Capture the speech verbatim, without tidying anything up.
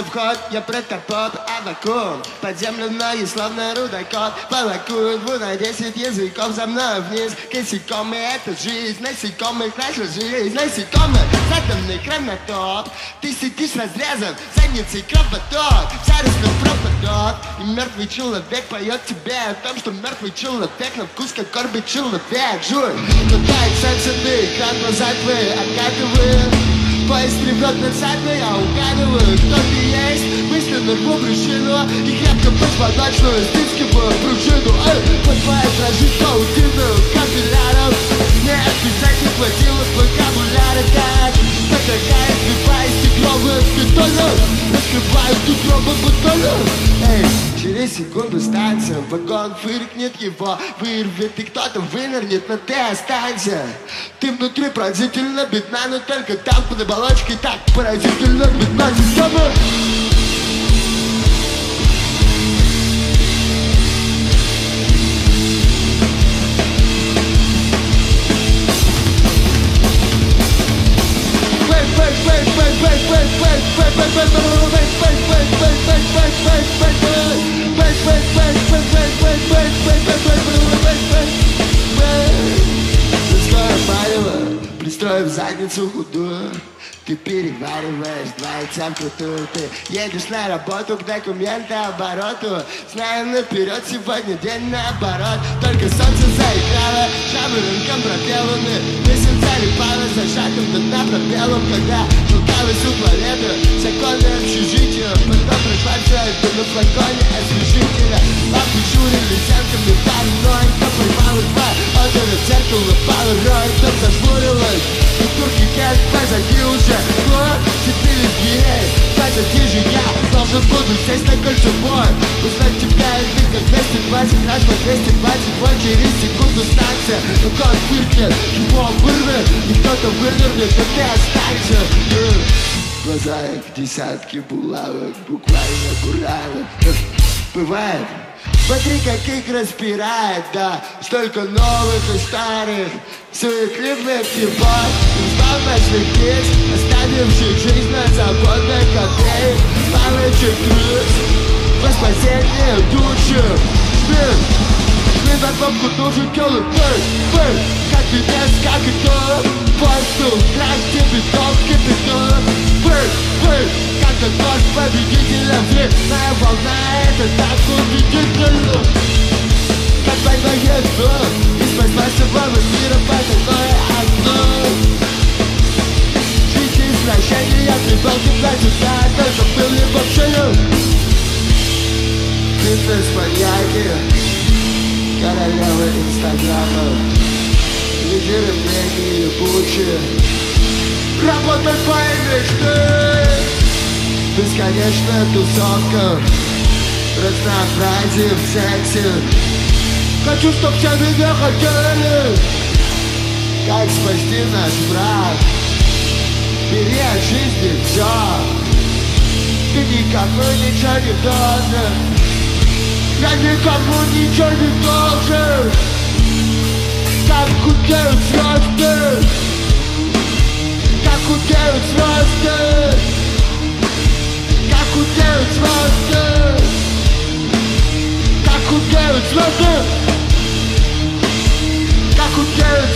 вход, я прыг капот, а вакуум под землю мною, словно рудокоп. Полакуют, буду десять языков за мной вниз. Косякомые — это жизнь, насекомых наша жизнь. Насекомых, заданный хронотоп. Ты сидишь разрезан, задницей кровоток. Вся раскрыт проводок, и мертвый человек поет тебе о том, что мертвый человек на вкус как корбый человек. Жуй, но так сенситы, экран глаза твои откатывают. Поезд ревет над садной, я угадываю, кто ты есть. Мысленно рву пружину и крепко позвоночную стискиваю пружину. Эй, под твоей дрожит паутину капилляров. Мне отписать не хватило вокабуляра, как потакает слепа из стекловых бетонов. Раскрывают утробы бутонов. Эй, через секунду станция, вагон фыркнет его, вырвет и кто-то вынырнет, но ты останься. Ты внутри поразительно бедна, но только там под оболочкой так поразительно бедна система. Пристроив задницу худую, ты перевариваешь два яйца вкрутую. Ты едешь на работу к документообороту, зная наперед, сегодня день наоборот. Только солнце заиграло, жабы рынком пропеланы, месяц залипало зажатым до дна пропелом. Когда толкалась у туалета, законы общежития, потом прихватывает на флаконе освежителя. Лампы журили зерками парной, кто поймал их два, отдали в зеркало поларой, кто зажмурилась. Турки как позади уже, но теперь дверей позади же я должен буду сесть на кольцевой. Узнать тебя и ты как двести двадцать раз по двести двадцать вот через секунду станция. Но кот фыркнет, его вырвет, и кто-то вынырнет, но ты останься. В глазах десятки булавок, буквально буравок. Бывает, смотри, как их распирает, да. Столько новых и старых, суетливых типов, избав наших лиц, оставивших жизнь на свободной котле. Палочек крыс, во спасение души. Блин, блин, на кнопку нужен келы, бэй, бэй. Как пипец, как и то, воздух, крах, кипяток, кипяток. Бэй, бэй, как дождь победителя, взрывная волна, это так убедительно. Как война еду, и спасла всего мира по такое окно. Жизнь из прощания, прибалки платья, только был либо пшею. Фитнес-маньяки, королевы инстаграма, лидеры мнений ебучие. Работай твои мечты, бесконечная тусовка, разнообразие в сексе. Хочу, чтоб все меня хотели. Как спасти наш брак? Бери от жизни все. Ты никому ничего не должен. Я никому ничего не должен. Как худеют звезды, как худеют звезды, как худеют звезды, как худеют звезды, как худеют